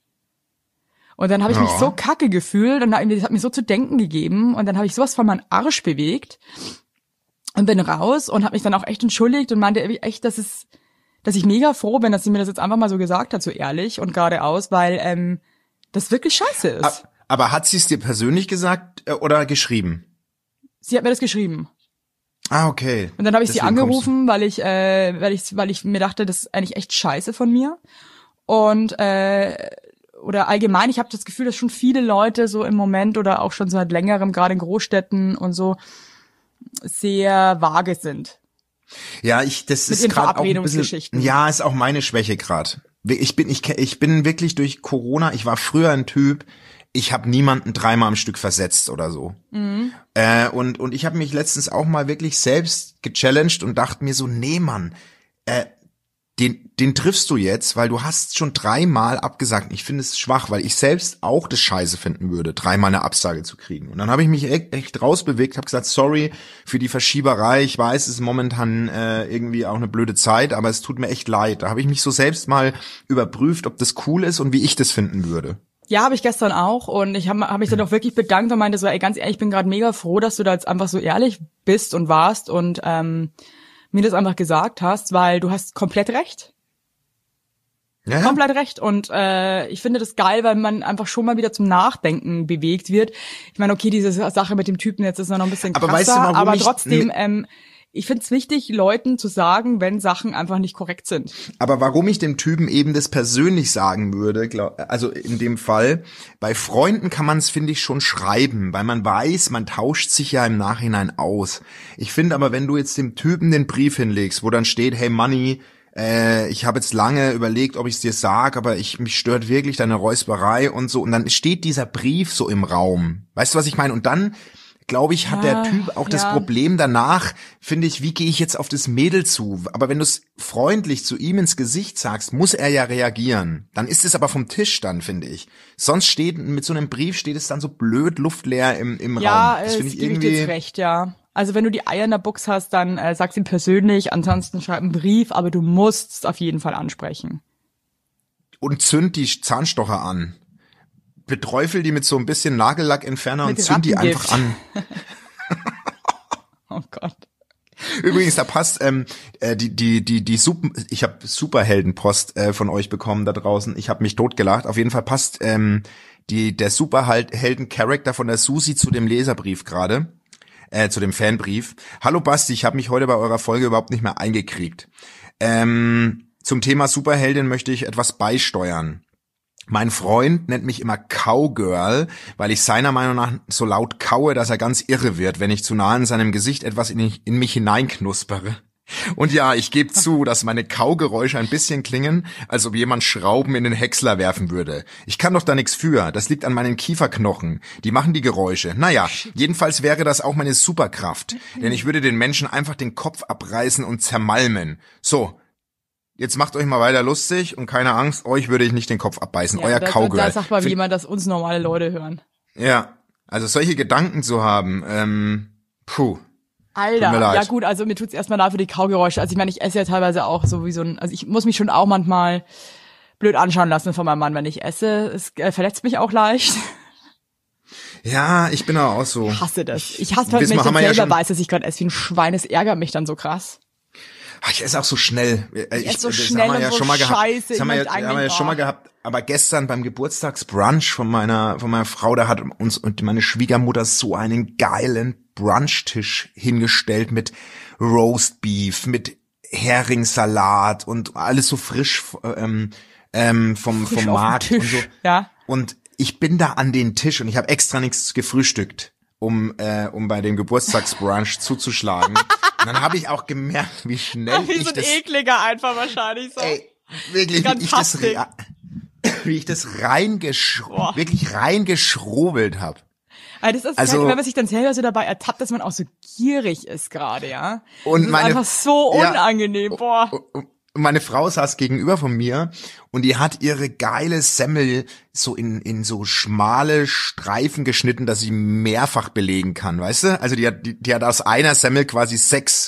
Und dann habe ich mich so kacke gefühlt und das hat mir so zu denken gegeben und dann habe ich sowas von meinem Arsch bewegt. Und bin raus und habe mich dann auch echt entschuldigt und meinte echt, dass ich mega froh bin, dass sie mir das jetzt einfach mal so gesagt hat, so ehrlich und geradeaus, weil das wirklich scheiße ist. Aber hat sie es dir persönlich gesagt oder geschrieben? Sie hat mir das geschrieben. Ah, okay. Und dann habe ich sie angerufen, weil ich mir dachte, das ist eigentlich echt scheiße von mir. Und oder allgemein, ich habe das Gefühl, dass schon viele Leute so im Moment oder auch schon seit längerem, gerade in Großstädten und so, sehr vage sind. Ja, das ist gerade auch ein bisschen, ja, ist auch meine Schwäche gerade. Ich bin wirklich durch Corona, ich war früher ein Typ, ich habe niemanden 3-mal am Stück versetzt oder so. Mhm. Und ich habe mich letztens auch mal wirklich selbst gechallenged und dachte mir so, nee, Mann, den triffst du jetzt, weil du hast schon 3-mal abgesagt. Ich finde es schwach, weil ich selbst auch das Scheiße finden würde, 3-mal eine Absage zu kriegen. Und dann habe ich mich echt rausbewegt, habe gesagt, sorry für die Verschieberei. Ich weiß, es ist momentan irgendwie auch eine blöde Zeit, aber es tut mir echt leid. Da habe ich mich so selbst mal überprüft, ob das cool ist und wie ich das finden würde. Ja, habe ich gestern auch und ich hab mich dann auch wirklich bedankt und meinte so, ey, ganz ehrlich, ich bin gerade mega froh, dass du da jetzt einfach so ehrlich bist und warst und mir das einfach gesagt hast, weil du hast komplett recht. Ja. Komplett recht und ich finde das geil, weil man einfach schon mal wieder zum Nachdenken bewegt wird. Ich meine, okay, diese Sache mit dem Typen jetzt ist noch ein bisschen krasser, aber weißt du, warum aber trotzdem, ich finde es wichtig, Leuten zu sagen, wenn Sachen einfach nicht korrekt sind. Aber warum ich dem Typen eben das persönlich sagen würde, also in dem Fall, bei Freunden kann man es, finde ich, schon schreiben, weil man weiß, man tauscht sich ja im Nachhinein aus. Ich finde aber, wenn du jetzt dem Typen den Brief hinlegst, wo dann steht, hey Manni, ich habe jetzt lange überlegt, ob ich es dir sag, aber mich stört wirklich deine Räusperei und so. Und dann steht dieser Brief so im Raum. Weißt du, was ich meine? Und dann, glaube ich, hat der Typ auch das Problem danach, finde ich, wie gehe ich jetzt auf das Mädel zu? Aber wenn du es freundlich zu ihm ins Gesicht sagst, muss er ja reagieren. Dann ist es aber vom Tisch dann, finde ich. Sonst steht, mit so einem Brief steht es dann so blöd luftleer im Raum. Ja, das finde ich gebe irgendwie. Ich dir jetzt recht, ja. Also wenn du die Eier in der Box hast, dann sag's ihm persönlich, ansonsten schreib einen Brief, aber du musst es auf jeden Fall ansprechen. Und zünd die Zahnstocher an. Beträufel die mit so ein bisschen Nagellackentferner und zünd die einfach an. Oh Gott. Übrigens, da passt ich habe Superheldenpost von euch bekommen da draußen. Ich habe mich totgelacht. Auf jeden Fall passt der Superhelden-Charakter von der Susi zu dem Leserbrief gerade. Zu dem Fanbrief. Hallo Basti, ich habe mich heute bei eurer Folge überhaupt nicht mehr eingekriegt. Zum Thema Superheldin möchte ich etwas beisteuern. Mein Freund nennt mich immer Cowgirl, weil ich seiner Meinung nach so laut kaue, dass er ganz irre wird, wenn ich zu nah in seinem Gesicht etwas in mich hineinknuspere. Und ja, ich gebe zu, dass meine Kaugeräusche ein bisschen klingen, als ob jemand Schrauben in den Häcksler werfen würde. Ich kann doch da nichts für, das liegt an meinen Kieferknochen. Die machen die Geräusche. Naja, jedenfalls wäre das auch meine Superkraft, denn ich würde den Menschen einfach den Kopf abreißen und zermalmen. So, jetzt macht euch mal weiter lustig und keine Angst, euch würde ich nicht den Kopf abbeißen, euer Cowgirl. Da sagt mal jemand, dass uns normale Leute hören. Ja, also solche Gedanken zu haben, Alter, ja gut, also mir tut's erstmal leid für die Kaugeräusche. Also ich meine, ich esse ja teilweise auch so wie so ein, also ich muss mich schon auch manchmal blöd anschauen lassen von meinem Mann, wenn ich esse. Es verletzt mich auch leicht. Ja, ich bin auch so. Ich hasse das. Ich hasse, wenn ich dann selber weiß, dass ich gerade esse wie ein Schwein. Es ärgert mich dann so krass. Ich esse auch so schnell. Ich esse so schnell und so scheiße. Das haben wir ja schon mal gehabt. Aber gestern beim Geburtstagsbrunch von meiner Frau, da hat uns und meine Schwiegermutter so einen geilen Brunchtisch hingestellt mit Roastbeef, mit Heringssalat und alles so frisch vom Markt und so. Ja. Und ich bin da an den Tisch und ich habe extra nichts gefrühstückt, um bei dem Geburtstagsbrunch zuzuschlagen. Und dann habe ich auch gemerkt, wie schnell wie so ein Ekliger einfach wahrscheinlich so. Ey, wirklich, wie ich das wirklich reingeschrobelt habe. Also, wenn man sich dann selber so dabei ertappt, dass man auch so gierig ist gerade, ja. Und das ist einfach so unangenehm, boah. Und meine Frau saß gegenüber von mir und die hat ihre geile Semmel so in so schmale Streifen geschnitten, dass sie mehrfach belegen kann, weißt du? Also die hat aus einer Semmel quasi 6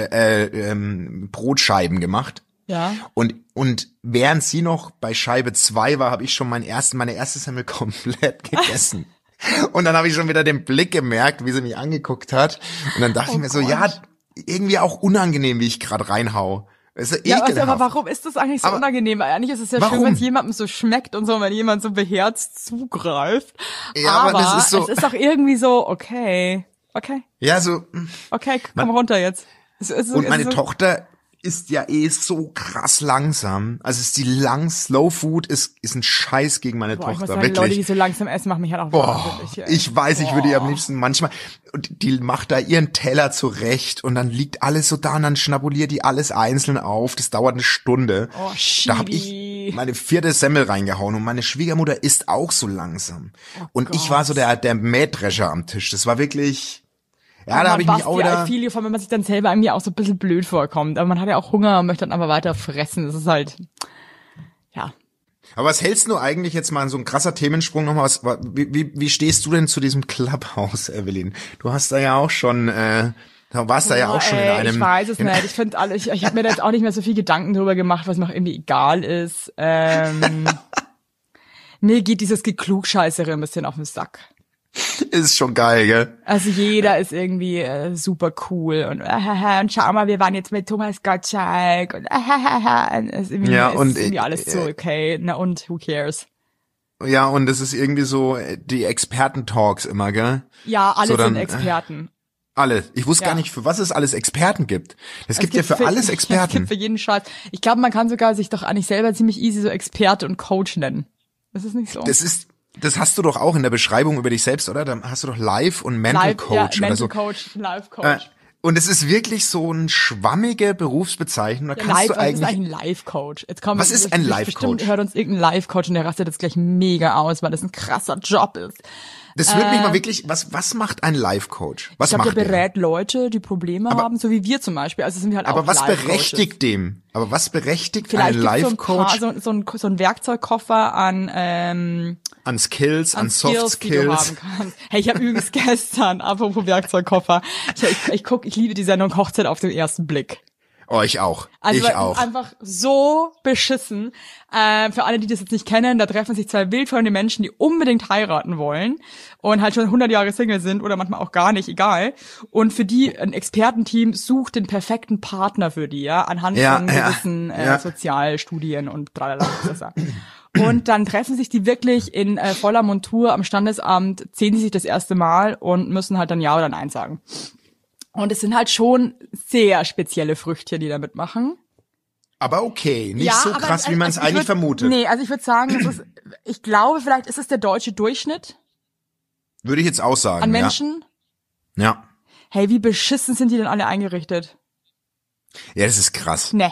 Brotscheiben gemacht. Ja. Und während sie noch bei Scheibe 2 war, habe ich schon meine erste Semmel komplett gegessen. Und dann habe ich schon wieder den Blick gemerkt, wie sie mich angeguckt hat. Und dann dachte ich mir so, ja, irgendwie auch unangenehm, wie ich gerade reinhau. Das ist ja, aber warum ist das eigentlich so unangenehm? Eigentlich ist es ja schön, wenn es jemandem so schmeckt und so, wenn jemand so beherzt zugreift. Ja, aber das ist so, es ist doch irgendwie so, okay. Ja, so. Okay, komm runter jetzt. Und meine Tochter ist ja so krass langsam. Also Slow Food ist ein Scheiß gegen meine Tochter. Ich muss sagen, wirklich. Leute, die so langsam essen, machen mich halt auch wahnsinnig. Ich weiß, ich würde ihr am liebsten manchmal, die macht da ihren Teller zurecht und dann liegt alles so da und dann schnabuliert die alles einzeln auf. Das dauert eine Stunde. Oh, da habe ich meine 4. Semmel reingehauen und meine Schwiegermutter isst auch so langsam. Und ich war so der Mähdrescher am Tisch. Das war wirklich... Ja, da habe ich mich auch wieder... Viel, wenn man sich dann selber irgendwie auch so ein bisschen blöd vorkommt. Aber man hat ja auch Hunger und möchte dann aber weiter fressen. Das ist halt, ja. Aber was hältst du eigentlich jetzt mal so ein krasser Themensprung nochmal? Wie stehst du denn zu diesem Clubhouse, Evelyn? Du hast da ja auch schon... Da warst da ja auch schon in einem... Ich weiß es nicht. Ich finde alle, ich habe mir da jetzt auch nicht mehr so viel Gedanken drüber gemacht, was mir auch irgendwie egal ist. Mir geht dieses Geklugscheißere ein bisschen auf den Sack. Ist schon geil, gell? Also jeder ist irgendwie super cool und schau mal, wir waren jetzt mit Thomas Gottschalk und ist irgendwie, ja, und ist irgendwie alles so okay. Na und, who cares? Ja, und es ist irgendwie so die Experten-Talks immer, gell? Ja, alle so sind Experten. Alle. Ich wusste gar nicht, für was es alles Experten gibt. Es gibt ja für alles Experten. Es gibt für jeden Scheiß. Ich glaube, man kann sogar sich doch eigentlich selber ziemlich easy so Experte und Coach nennen. Das ist nicht so. Das hast du doch auch in der Beschreibung über dich selbst, oder? Da hast du doch Life und Mental Coach oder so. Mental Coach, Life Coach. Und es ist wirklich so eine schwammige Berufsbezeichnung. Da kannst du eigentlich. Was ist eigentlich ein Life Coach? Was ist ein Life Coach? Bestimmt hört uns irgendein Life Coach und der rastet jetzt gleich mega aus, weil das ein krasser Job ist. Das würde mich mal wirklich, was macht ein Life-Coach? Was macht der? Ich glaube, der berät Leute, die Probleme haben, so wie wir zum Beispiel. Also sind wir halt auch Life-Coaches. Aber was berechtigt ein Life-Coach? Vielleicht so ein Werkzeugkoffer an Skills, an Soft Skills. Die du haben kannst. Hey, ich habe übrigens gestern, apropos Werkzeugkoffer, ich liebe die Sendung Hochzeit auf den ersten Blick. Oh, ich auch. Also ich auch. Einfach so beschissen. Für alle, die das jetzt nicht kennen, da treffen sich zwei wildfremde Menschen, die unbedingt heiraten wollen und halt schon 100 Jahre Single sind oder manchmal auch gar nicht, egal. Und für die ein Expertenteam sucht den perfekten Partner für die, ja, anhand von gewissen Sozialstudien und tralala. Und dann treffen sich die wirklich in voller Montur am Standesamt, sehen die sich das erste Mal und müssen halt dann Ja oder Nein sagen. Und es sind halt schon sehr spezielle Früchtchen, die da mitmachen. Aber okay, nicht so krass, wie man es eigentlich vermutet. Nee, also ich würde sagen, ich glaube, vielleicht ist es der deutsche Durchschnitt. Würde ich jetzt auch sagen. An Menschen? Ja. Hey, wie beschissen sind die denn alle eingerichtet? Ja, das ist krass. Nee.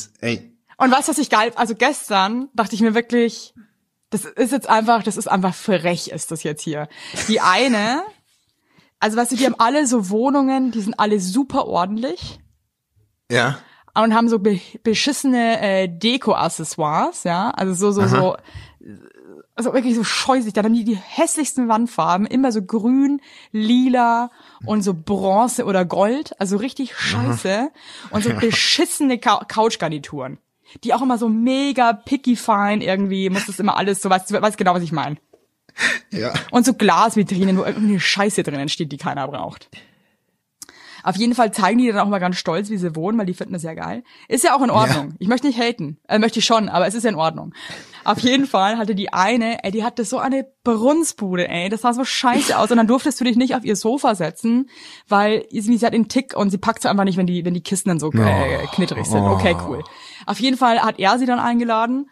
Und weißt du, was ich geil, also gestern dachte ich mir wirklich, das ist einfach frech, ist das jetzt hier. Die eine, also weißt du, die haben alle so Wohnungen, die sind alle super ordentlich. Ja. Und haben so beschissene Deko-Accessoires, ja, also so also wirklich so scheußlich. Dann haben die hässlichsten Wandfarben, immer so grün, lila und so Bronze oder Gold, also richtig scheiße. Und so beschissene Couchgarnituren, die auch immer so mega picky fine irgendwie, muss das immer alles so, weißt genau, was ich meine. Ja. Und so Glasvitrinen, wo irgendeine Scheiße drinnen steht, die keiner braucht. Auf jeden Fall zeigen die dann auch mal ganz stolz, wie sie wohnen, weil die finden das ja geil. Ist ja auch in Ordnung. Ja. Ich möchte nicht haten. Möchte ich schon, aber es ist ja in Ordnung. Auf jeden Fall hatte die eine, die hatte so eine Brunzbude, das sah so scheiße aus. Und dann durftest du dich nicht auf ihr Sofa setzen, weil sie hat den Tick und sie packt sie einfach nicht, wenn die Kisten dann so knitterig sind. Okay, cool. Auf jeden Fall hat er sie dann eingeladen.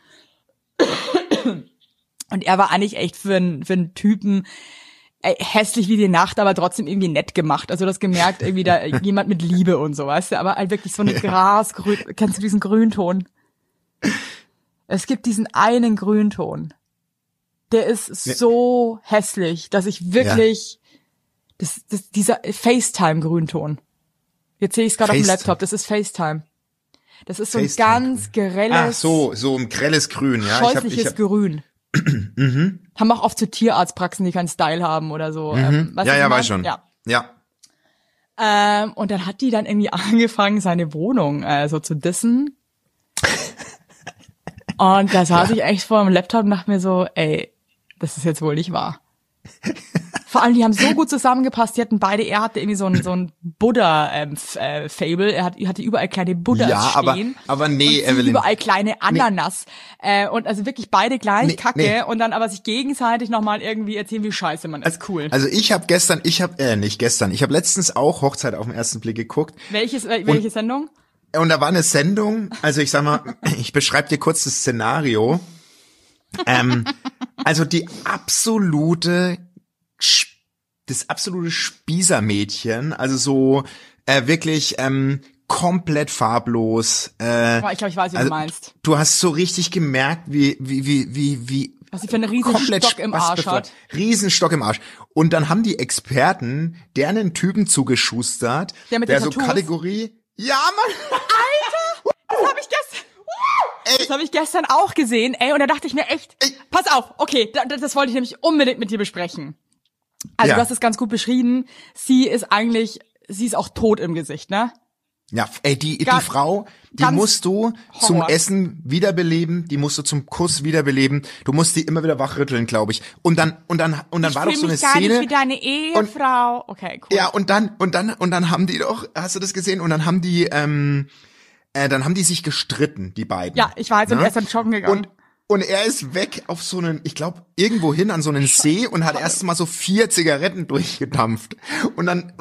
Und er war eigentlich echt für einen Typen, hässlich wie die Nacht, aber trotzdem irgendwie nett gemacht. Also das gemerkt, irgendwie da jemand mit Liebe und so, weißt du, aber halt wirklich so eine Grasgrün, kennst du diesen Grünton? Es gibt diesen einen Grünton. Der ist so hässlich, dass ich wirklich, dieser FaceTime-Grünton. Jetzt sehe ich es gerade auf dem Laptop, das ist FaceTime. Das ist so ein ganz grelles. Ach so ein grelles Grün, ja. Scheußliches Grün. Haben auch oft so Tierarztpraxen, die keinen Style haben oder so. Weiß schon. Ja. Und dann hat die dann irgendwie angefangen, seine Wohnung so zu dissen. Und da saß ich echt vor dem Laptop und dachte mir so, das ist jetzt wohl nicht wahr. Vor allem, die haben so gut zusammengepasst, er hatte irgendwie so ein Buddha-Fable, er hatte überall kleine Buddhas stehen. Aber nee, und Evelyn. Überall kleine Ananas. Und also wirklich beide gleich Kacke und dann aber sich gegenseitig nochmal irgendwie erzählen, wie scheiße man ist. Cool. Also ich habe letztens auch Hochzeit auf den ersten Blick geguckt. Welche Sendung? Und da war eine Sendung, also ich sag mal, ich beschreibe dir kurz das Szenario. Also das absolute Spießermädchen, also so wirklich komplett farblos. Ich glaube, ich weiß, wie du meinst. Du hast so richtig gemerkt, wie was sie für einen riesen Stock im Arsch hat. Riesenstock im Arsch. Und dann haben die Experten deren einen Typen zugeschustert, der so Kategorie, ja, Mann. Alter, das habe ich gestern auch gesehen, ey, und da dachte ich mir echt, pass auf, okay, das wollte ich nämlich unbedingt mit dir besprechen. Also du hast es ganz gut beschrieben, sie ist auch tot im Gesicht, ne? Ja, ey, die Frau, die musst du zum Essen wiederbeleben, die musst du zum Kuss wiederbeleben, du musst die immer wieder wachrütteln, glaube ich. Und dann war doch so eine Szene. Ich fühle mich gar nicht wie deine Ehefrau. Okay, cool. Ja, und dann haben die doch, hast du das gesehen? Und dann haben die sich gestritten, die beiden. Ja, ich weiß, und er ist dann joggen gegangen. Und er ist weg auf so einen, ich glaube, irgendwo hin an so einen See und hat erst mal so 4 Zigaretten durchgedampft. Und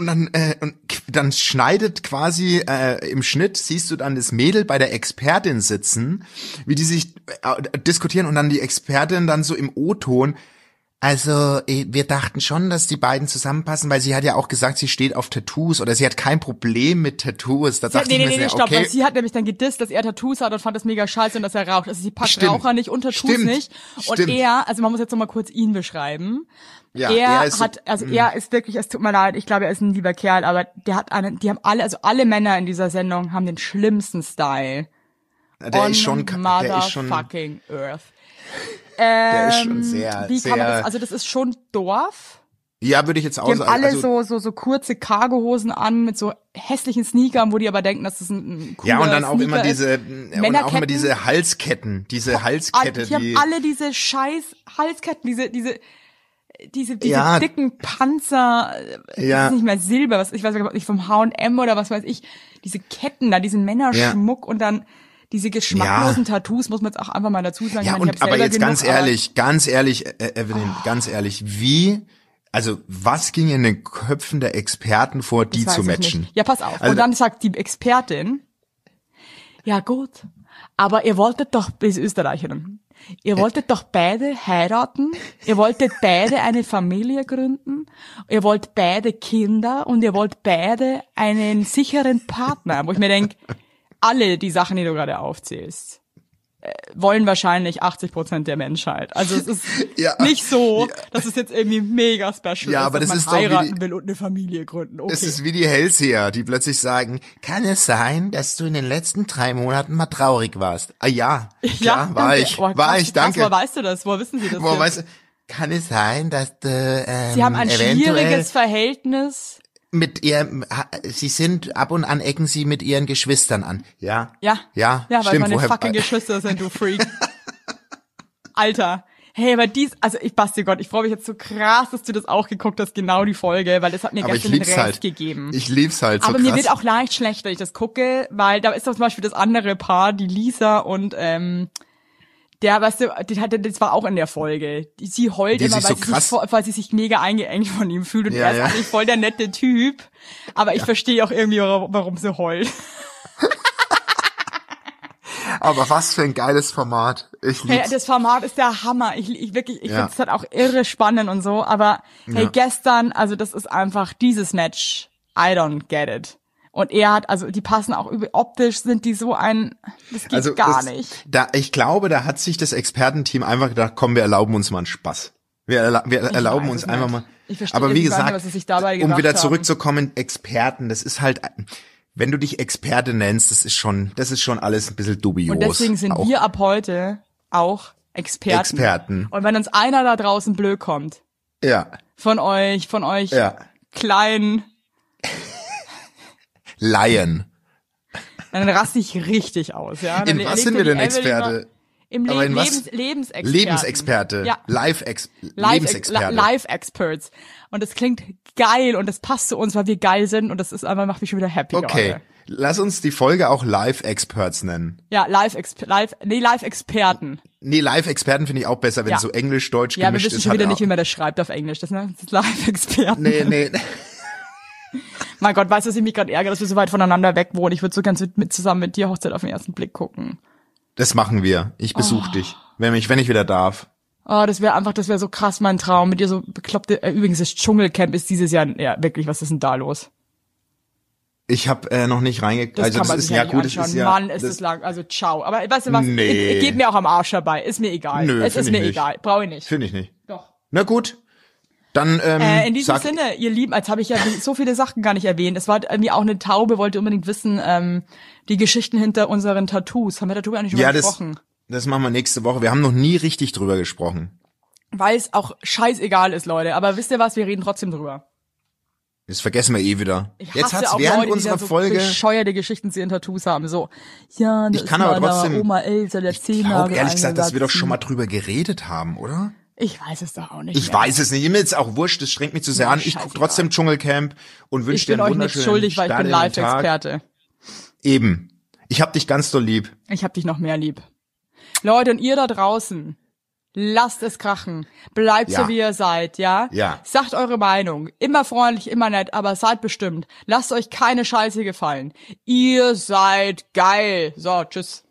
dann schneidet quasi im Schnitt, siehst du dann das Mädel bei der Expertin sitzen, wie die sich diskutieren und dann die Expertin dann so im O-Ton. Also, wir dachten schon, dass die beiden zusammenpassen, weil sie hat ja auch gesagt, sie steht auf Tattoos oder sie hat kein Problem mit Tattoos. Da dachte ich mir, stopp, okay. Weil sie hat nämlich dann gedisst, dass er Tattoos hat und fand das mega scheiße und dass er raucht. Also sie packt Raucher nicht und Tattoos nicht. Und er, also man muss jetzt noch mal kurz ihn beschreiben. Ja, er ist wirklich, es tut mir leid, ich glaube, er ist ein lieber Kerl, aber die haben alle Männer in dieser Sendung haben den schlimmsten Style. Der ist schon motherfucking Earth. Der ist schon sehr, wie kann man das, also das ist schon Dorf. Ja, würde ich jetzt auch sagen. Die haben alle also, so kurze Cargohosen an mit so hässlichen Sneakern, wo die aber denken, dass das ein cooler Ja, und dann auch Sneaker immer diese Halskette, die haben alle diese scheiß Halsketten, diese dicken Panzer, das ist nicht mehr Silber, ich weiß nicht, vom H&M oder was weiß ich, diese Ketten da, diesen Männerschmuck und dann diese geschmacklosen Tattoos, muss man jetzt auch einfach mal dazu sagen. Ja, aber jetzt ganz ehrlich, Evelyn, ganz ehrlich, was ging in den Köpfen der Experten vor, die zu matchen? Ja, pass auf. Also, und dann sagt die Expertin, ja gut, aber ihr wolltet doch, bis Österreicherin, ihr wolltet doch beide heiraten, ihr wolltet beide eine Familie gründen, ihr wollt beide Kinder und ihr wollt beide einen sicheren Partner, wo ich mir denke, alle die Sachen, die du gerade aufzählst, wollen wahrscheinlich 80% der Menschheit. Also es ist nicht so, dass es jetzt irgendwie mega special ist, aber dass man heiraten will und eine Familie gründen. Okay. Es ist wie die Hellseher, die plötzlich sagen, kann es sein, dass du in den letzten 3 Monaten mal traurig warst? Ah ja, klar, war ich. Danke. Woher weißt du das? Woher wissen sie das? Kann es sein, dass du Sie haben ein schwieriges Verhältnis sie sind ab und an ecken sie mit ihren Geschwistern an. Ja, weil stimmt, meine fucking Geschwister sind, du Freak. Alter. Hey, aber Basti Gott, ich freue mich jetzt so krass, dass du das auch geguckt hast, genau die Folge, weil das hat mir gestern den Rest gegeben. Ich lieb's halt so aber krass. Mir wird auch leicht schlecht, wenn ich das gucke, weil da ist doch zum Beispiel das andere Paar, die Lisa und der, weißt du, das war auch in der Folge. Sie heult immer, weil sie sich mega eingeengt von ihm fühlt. Und er ist eigentlich voll der nette Typ. Aber ich verstehe auch irgendwie, warum sie heult. Aber was für ein geiles Format. Ich lieb's. Hey, das Format ist der Hammer. Ich finde es halt auch irre spannend und so. Aber hey, gestern, also das ist einfach dieses Match. I don't get it. Und er hat, also die passen auch optisch, sind die so das geht gar nicht. Ich glaube, da hat sich das Expertenteam einfach gedacht, komm, wir erlauben uns mal einen Spaß. Wir erlauben uns einfach mal. Ich verstehe aber wie gesagt, was sie sich dabei gedacht um wieder zurückzukommen, Experten, das ist halt, wenn du dich Experte nennst, das ist schon alles ein bisschen dubios. Und deswegen sind wir ab heute auch Experten. Und wenn uns einer da draußen blöd kommt. Ja. Von euch kleinen Laien. Dann raste ich richtig aus, ja. Dann in was sind wir denn Experte? Im Lebensexperte. Lebensexperte. Ja. Lebensexperte. Life-Experts. Und das klingt geil und das passt zu uns, weil wir geil sind und das ist einfach, macht mich schon wieder happy. Okay. Gerade. Lass uns die Folge auch Life-Experts nennen. Ja, Live-Experten. Nee, Live-Experten finde ich auch besser, wenn so Englisch-Deutsch gemischt ist. Ja, wir wissen schon wieder nicht, wie man das schreibt auf Englisch. Das ist Live-Experten. Nee. Mein Gott, weißt du, was ich mich gerade ärgere, dass wir so weit voneinander weg wohnen? Ich würde so ganz zusammen mit dir Hochzeit auf den ersten Blick gucken. Das machen wir. Ich besuche dich, wenn ich wieder darf. Oh, das wäre so krass mein Traum, mit dir so bekloppte, übrigens das Dschungelcamp ist dieses Jahr, ja, wirklich, was ist denn da los? Ich habe noch nicht reingeguckt. Also das ist ja gut, das ist ja. Mann, ist das lang, also ciao. Aber weißt du was, nee. Geht mir auch am Arsch dabei, ist mir egal. Nö, es ist mir egal, brauche ich nicht. Finde ich nicht. Doch. Na gut. Dann in diesem Sinne, ihr Lieben, als habe ich ja so viele Sachen gar nicht erwähnt. Es war irgendwie auch eine Taube, wollte unbedingt wissen, die Geschichten hinter unseren Tattoos. Haben wir darüber eigentlich schon gesprochen? Das machen wir nächste Woche. Wir haben noch nie richtig drüber gesprochen. Weil es auch scheißegal ist, Leute. Aber wisst ihr was, wir reden trotzdem drüber. Das vergessen wir eh wieder. Jetzt hat's auch während Leute, unserer so Folge bescheuerte Geschichten zu ihren Tattoos haben. So, ja, das ich kann aber trotzdem. Oma Elsa, der ich glaube ehrlich gesagt, dass wir doch schon mal drüber geredet haben, oder? Ich weiß es doch auch nicht. Ich weiß es nicht. Mir ist auch wurscht. Das schränkt mich zu sehr an. Ich gucke trotzdem Dschungelcamp und wünsche dir einen wunderschönen Tag. Ich bin euch nichts schuldig, weil ich bin Live-Experte. Eben. Ich hab dich ganz doll lieb. Ich hab dich noch mehr lieb. Leute, und ihr da draußen, lasst es krachen. Bleibt so, wie ihr seid, ja? Ja. Sagt eure Meinung. Immer freundlich, immer nett, aber seid bestimmt. Lasst euch keine Scheiße gefallen. Ihr seid geil. So, tschüss.